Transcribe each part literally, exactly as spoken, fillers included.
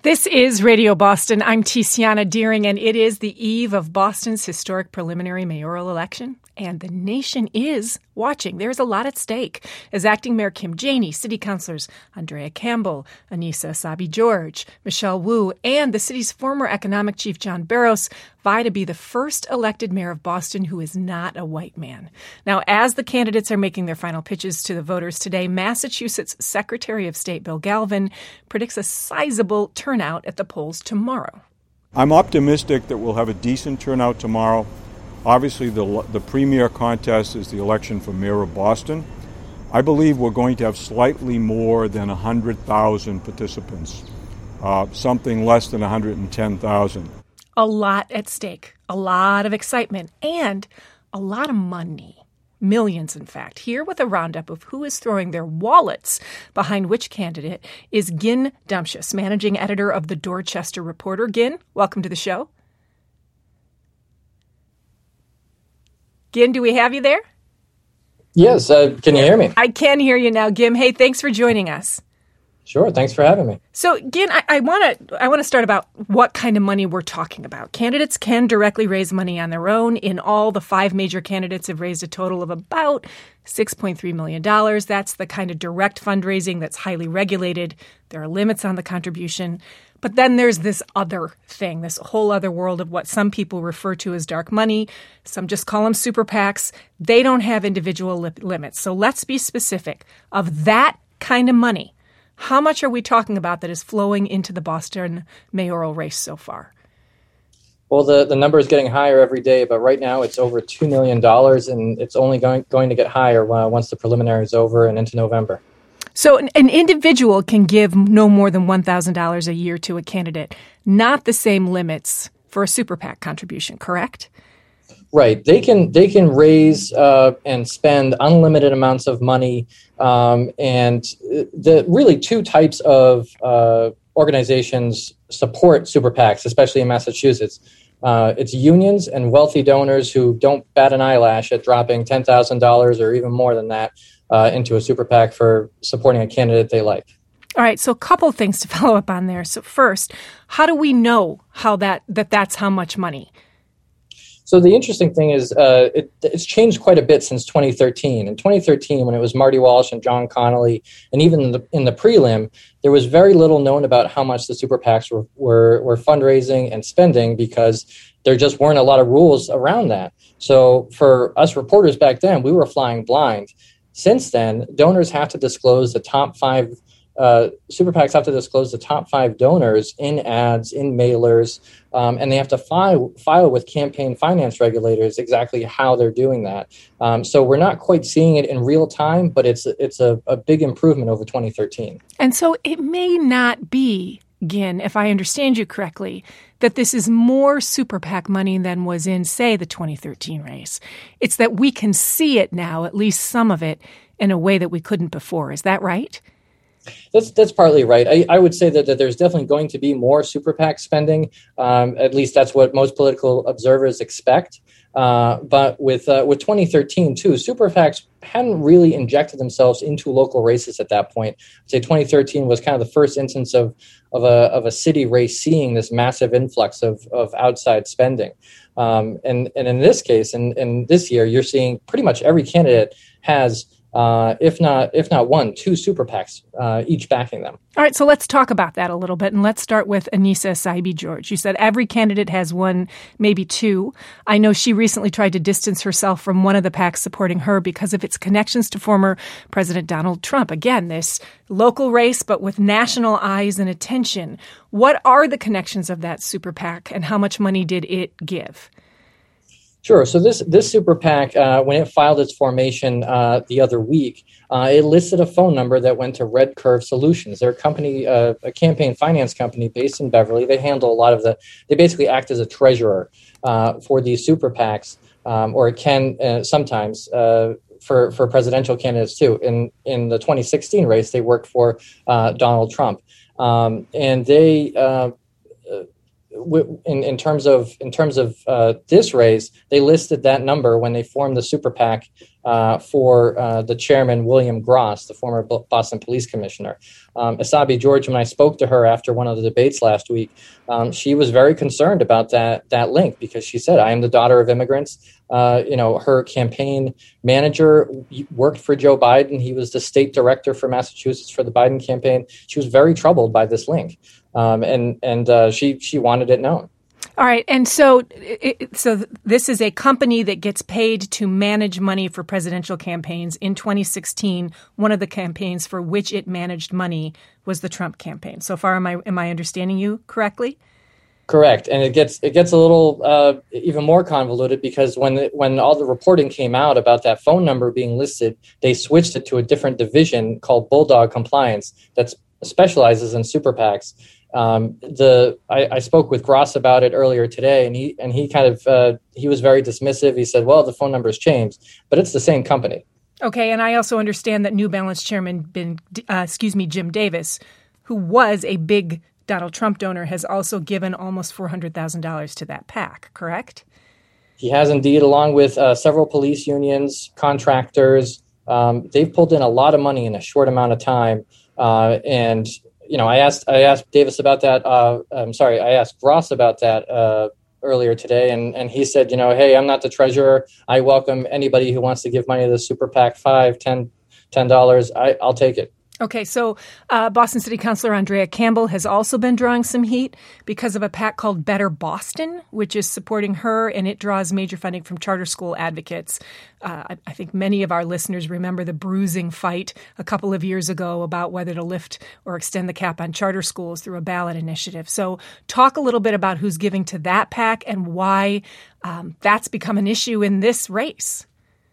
This is Radio Boston. I'm Tiziana Deering, and it is the eve of Boston's historic preliminary mayoral election. And the nation is watching. There's a lot at stake as acting Mayor Kim Janey, city councilors Andrea Campbell, Annissa Essaibi-George, Michelle Wu, and the city's former economic chief John Barros vie to be the first elected mayor of Boston who is not a white man. Now, as the candidates are making their final pitches to the voters today, Massachusetts Secretary of State Bill Galvin predicts a sizable turnout at the polls tomorrow. I'm optimistic that we'll have a decent turnout tomorrow. Obviously, the, the premier contest is the election for mayor of Boston. I believe we're going to have slightly more than one hundred thousand participants, uh, something less than one hundred ten thousand. A lot at stake, a lot of excitement, and a lot of money. Millions, in fact. Here with a roundup of who is throwing their wallets behind which candidate is Gin Dumcius, managing editor of the Dorchester Reporter. Gin, welcome to the show. Gin, do we have you there? Yes. Uh, can you hear me? I can hear you now, Gim. Hey, thanks for joining us. Sure. Thanks for having me. So, Gin, I want to I want to start about what kind of money we're talking about. Candidates can directly raise money on their own. In all, the five major candidates have raised a total of about six point three million dollars. That's the kind of direct fundraising that's highly regulated. There are limits on the contribution. But then there's this other thing, this whole other world of what some people refer to as dark money. Some just call them super PACs. They don't have individual li- limits. So let's be specific. Of that kind of money, how much are we talking about that is flowing into the Boston mayoral race so far? Well, the, the number is getting higher every day, but right now it's over two million dollars, and it's only going, going to get higher uh, once the preliminary is over and into November. So an, an individual can give no more than one thousand dollars a year to a candidate, not the same limits for a super PAC contribution, correct? Right. They can they can raise uh, and spend unlimited amounts of money, um, and the really two types of uh, organizations support super PACs, especially in Massachusetts. Uh, it's unions and wealthy donors who don't bat an eyelash at dropping ten thousand dollars or even more than that uh, into a super PAC for supporting a candidate they like. All right, so a couple of things to follow up on there. So first, how do we know how that, that that's how much money? So the interesting thing is uh, it, it's changed quite a bit since twenty thirteen. In twenty thirteen, when it was Marty Walsh and John Connolly, and even in the, in the prelim, there was very little known about how much the super PACs were, were, were fundraising and spending because there just weren't a lot of rules around that. So for us reporters back then, we were flying blind. Since then, donors have to disclose the top five Uh, super PACs have to disclose the top five donors in ads, in mailers, um, and they have to file file with campaign finance regulators exactly how they're doing that. Um, so we're not quite seeing it in real time, but it's it's a, a big improvement over twenty thirteen. And so it may not be, Gin, if I understand you correctly, that this is more super PAC money than was in, say, the twenty thirteen race. It's that we can see it now, at least some of it, in a way that we couldn't before. Is that right? That's that's partly right. I, I would say that, that there's definitely going to be more super PAC spending. Um, at least that's what most political observers expect. Uh, but with uh, with twenty thirteen too, super PACs hadn't really injected themselves into local races at that point. I'd say twenty thirteen was kind of the first instance of of a of a city race seeing this massive influx of of outside spending. Um, and and in this case, and in, in this year, you're seeing pretty much every candidate has. Uh, if not, if not one, two super PACs, uh, each backing them. All right, so let's talk about that a little bit, and let's start with Annissa Essaibi-George. You said every candidate has one, maybe two. I know she recently tried to distance herself from one of the PACs supporting her because of its connections to former President Donald Trump. Again, this local race, but with national eyes and attention. What are the connections of that super PAC, and how much money did it give? Sure. So this this super PAC, uh, when it filed its formation uh, the other week, uh, it listed a phone number that went to Red Curve Solutions. They're a company, uh, a campaign finance company based in Beverly. They handle a lot of the. They basically act as a treasurer uh, for these super PACs, um, or it can uh, sometimes uh, for for presidential candidates too. In in the twenty sixteen race, they worked for uh, Donald Trump, um, and they. Uh, In, in terms of in terms of uh, this race, they listed that number when they formed the super PAC uh, for uh, the chairman, William Gross, the former Boston police commissioner. Um, Asabi George, when I spoke to her after one of the debates last week, um, she was very concerned about that that link because she said, I am the daughter of immigrants. Uh, you know, her campaign manager worked for Joe Biden. He was the state director for Massachusetts for the Biden campaign. She was very troubled by this link, um, and and uh, she she wanted it known. All right, and so it, so this is a company that gets paid to manage money for presidential campaigns. In twenty sixteen, one of the campaigns for which it managed money was the Trump campaign. So far, am I am I understanding you correctly? Correct, and it gets it gets a little uh, even more convoluted because when when all the reporting came out about that phone number being listed, they switched it to a different division called Bulldog Compliance that specializes in super PACs. Um, the I, I spoke with Gross about it earlier today, and he and he kind of uh, he was very dismissive. He said, "Well, the phone number has changed, but it's the same company." Okay, and I also understand that New Balance chairman, been, uh, excuse me, Jim Davis, who was a big Donald Trump donor, has also given almost four hundred thousand dollars to that PAC, correct? He has indeed, along with uh, several police unions, contractors. Um, they've pulled in a lot of money in a short amount of time. Uh, and, you know, I asked I asked Davis about that. Uh, I'm sorry, I asked Ross about that uh, earlier today. And, and he said, you know, hey, I'm not the treasurer. I welcome anybody who wants to give money to the super PAC, five, ten, ten dollars. I, I'll take it. Okay, so uh, Boston City Councilor Andrea Campbell has also been drawing some heat because of a PAC called Better Boston, which is supporting her, and it draws major funding from charter school advocates. Uh, I, I think many of our listeners remember the bruising fight a couple of years ago about whether to lift or extend the cap on charter schools through a ballot initiative. So talk a little bit about who's giving to that PAC and why um, that's become an issue in this race.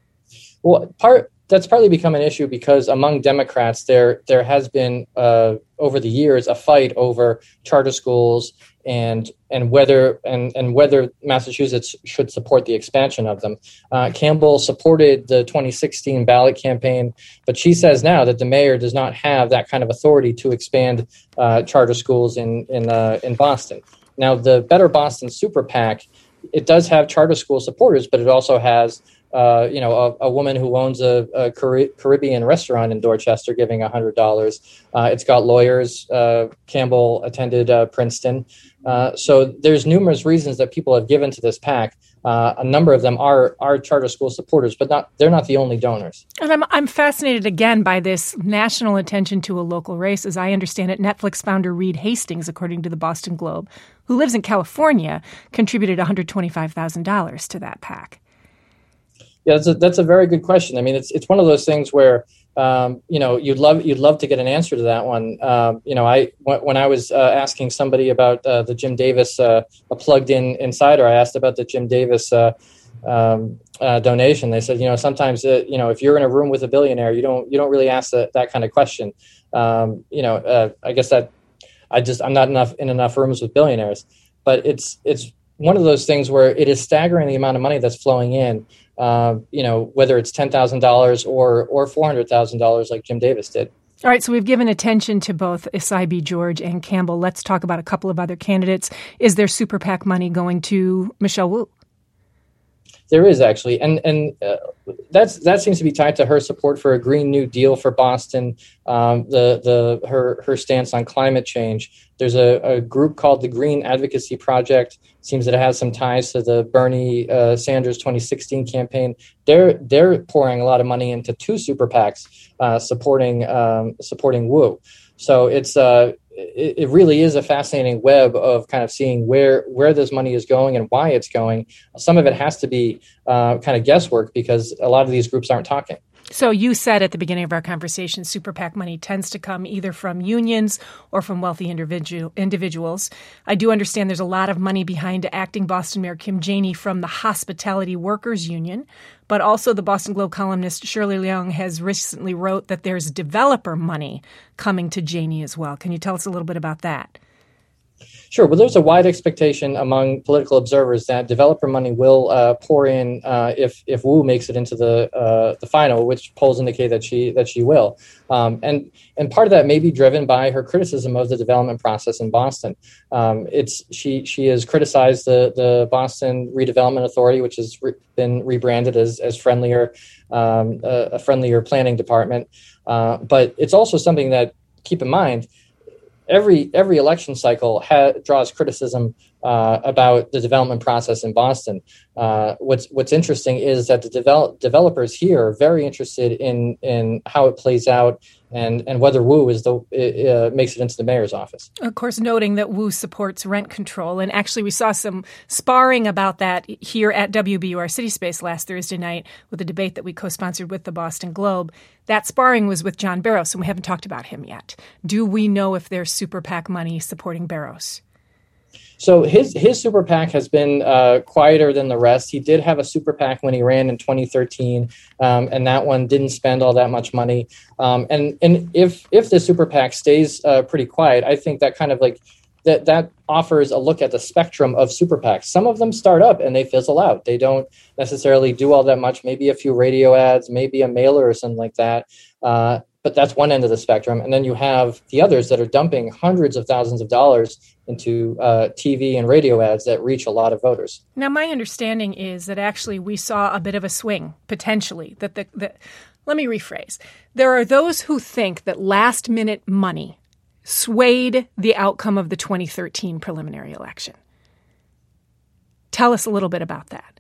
Well, part... That's partly become an issue because among Democrats, there there has been uh, over the years a fight over charter schools and and whether and, and whether Massachusetts should support the expansion of them. Uh, Campbell supported the twenty sixteen ballot campaign, but she says now that the mayor does not have that kind of authority to expand uh, charter schools in in uh, in Boston. Now, the Better Boston Super PAC, it does have charter school supporters, but it also has Uh, you know, a, a woman who owns a, a Car- Caribbean restaurant in Dorchester giving one hundred dollars. Uh, it's got lawyers. Uh, Campbell attended uh, Princeton. Uh, so there's numerous reasons that people have given to this PAC. Uh, a number of them are are charter school supporters, but not they're not the only donors. And I'm I'm fascinated again by this national attention to a local race. As I understand it, Netflix founder Reed Hastings, according to the Boston Globe, who lives in California, contributed one hundred twenty-five thousand dollars to that PAC. Yeah, that's a, that's a very good question. I mean, it's it's one of those things where um, you know you'd love you'd love to get an answer to that one. Um, you know, I when, when I was uh, asking somebody about uh, the Jim Davis uh, a plugged-in insider, I asked about the Jim Davis uh, um, uh, donation. They said, you know, sometimes uh, you know if you're in a room with a billionaire, you don't you don't really ask that, that kind of question. Um, you know, uh, I guess that I just I'm not enough in enough rooms with billionaires, but it's it's one of those things where it is staggering the amount of money that's flowing in. Uh, you know, whether it's ten thousand dollars or or four hundred thousand dollars like Jim Davis did. All right, so we've given attention to both Asabi George and Campbell. Let's talk about a couple of other candidates. Is there super PAC money going to Michelle Wu? There is actually, and and uh, that's that seems to be tied to her support for a Green New Deal for Boston. Um, the the her her stance on climate change. There's a, a group called the Green Advocacy Project. Seems that it has some ties to the Bernie uh, Sanders twenty sixteen campaign. They're they're pouring a lot of money into two super PACs uh, supporting um, supporting Wu. So it's uh, it, it really is a fascinating web of kind of seeing where where this money is going and why it's going. Some of it has to be uh, kind of guesswork because a lot of these groups aren't talking. So you said at the beginning of our conversation, super PAC money tends to come either from unions or from wealthy individual, individuals. I do understand there's a lot of money behind acting Boston Mayor Kim Janey from the Hospitality Workers Union, but also the Boston Globe columnist Shirley Leung has recently wrote that there's developer money coming to Janey as well. Can you tell us a little bit about that? Sure. Well, there's a wide expectation among political observers that developer money will uh, pour in uh, if if Wu makes it into the uh, the final, which polls indicate that she that she will. Um, and and part of that may be driven by her criticism of the development process in Boston. Um, it's she she has criticized the the Boston Redevelopment Authority, which has re- been rebranded as as friendlier um, a, a friendlier planning department. Uh, but it's also something that, keep in mind, Every every election cycle ha- draws criticism uh, about the development process in Boston. Uh, what's what's interesting is that the develop, developers here are very interested in in how it plays out and and whether Wu is the uh, makes it into the mayor's office. Of course, noting that Wu supports rent control, and actually we saw some sparring about that here at W B U R City Space last Thursday night with a debate that we co-sponsored with the Boston Globe. That sparring was with John Barros, and we haven't talked about him yet. Do we know if there's super PAC money supporting Barros? So his his super PAC has been uh, quieter than the rest. He did have a super PAC when he ran in twenty thirteen, um, and that one didn't spend all that much money. Um, and and if if the super PAC stays uh, pretty quiet, I think that kind of like that that offers a look at the spectrum of super PACs. Some of them start up and they fizzle out. They don't necessarily do all that much. Maybe a few radio ads, maybe a mailer or something like that. Uh, but that's one end of the spectrum. And then you have the others that are dumping hundreds of thousands of dollars into uh, T V and radio ads that reach a lot of voters. Now, my understanding is that actually we saw a bit of a swing, potentially. That the, the Let me rephrase. There are those who think that last-minute money swayed the outcome of the twenty thirteen preliminary election. Tell us a little bit about that.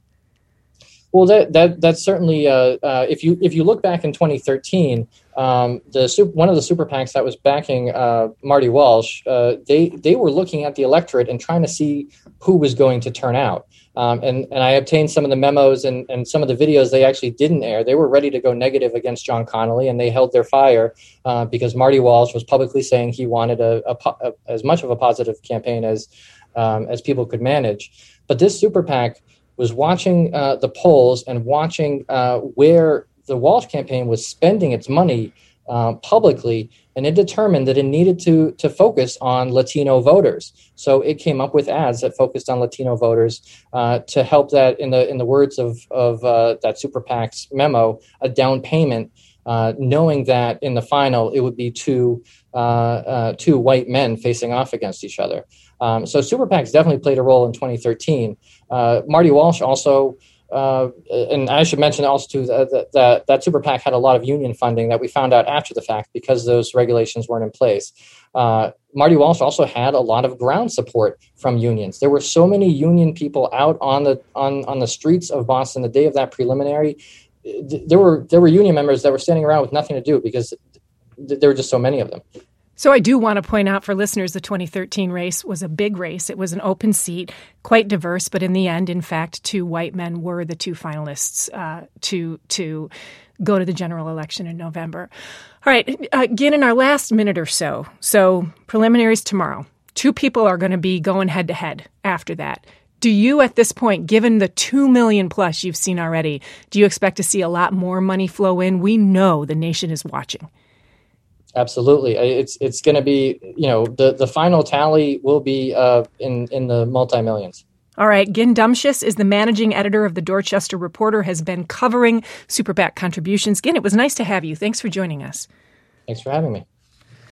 Well, that that that's certainly uh, uh, if you if you look back in twenty thirteen, um, the super, one of the super PACs that was backing uh, Marty Walsh, uh, they they were looking at the electorate and trying to see who was going to turn out. Um, and and I obtained some of the memos and, and some of the videos they actually didn't air. They were ready to go negative against John Connolly, and they held their fire uh, because Marty Walsh was publicly saying he wanted a, a, a as much of a positive campaign as um, as people could manage. But this super PAC was watching uh, the polls and watching uh, where the Walsh campaign was spending its money uh, publicly, and it determined that it needed to to focus on Latino voters. So it came up with ads that focused on Latino voters uh, to help that, in the in the words of of uh, that super PAC's memo, a down payment, uh, knowing that in the final it would be two uh, uh, two white men facing off against each other. Um, so super PACs definitely played a role in twenty thirteen. Uh, Marty Walsh also, uh, and I should mention also too that, that that super PAC had a lot of union funding that we found out after the fact because those regulations weren't in place. Uh, Marty Walsh also had a lot of ground support from unions. There were so many union people out on the on on the streets of Boston the day of that preliminary. There were there were union members that were standing around with nothing to do because there were just so many of them. So I do want to point out for listeners, the twenty thirteen race was a big race. It was an open seat, quite diverse, but in the end, in fact, two white men were the two finalists uh, to to go to the general election in November. All right, uh, again, in our last minute or so, so preliminaries tomorrow. Two people are going to be going head-to-head after that. Do you, at this point, given the two million plus you've seen already, do you expect to see a lot more money flow in? We know the nation is watching. Absolutely. It's it's going to be, you know, the, the final tally will be uh, in, in the multi-millions. All right. Gin Dumcius is the managing editor of the Dorchester Reporter, has been covering super PAC contributions. Gin, it was nice to have you. Thanks for joining us. Thanks for having me.